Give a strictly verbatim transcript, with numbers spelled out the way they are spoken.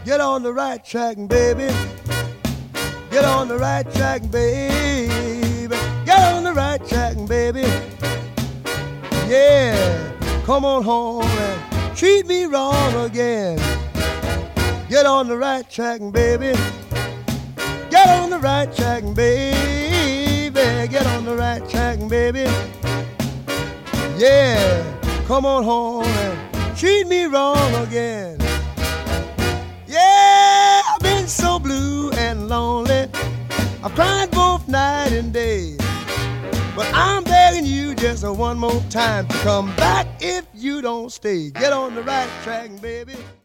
Get on the right track, baby. Get on the right track, baby. Get on the right track, baby. Yeah, come on home and treat me wrong again. Get on the right track, baby. Get on the right track, baby. Get on the right track, baby. Yeah, come on home and treat me wrong again. Yeah, I've been so blue and lonely. I've cried both night and day. But I'm begging you just one more time to come back if you don't stay. Get on the right track, baby.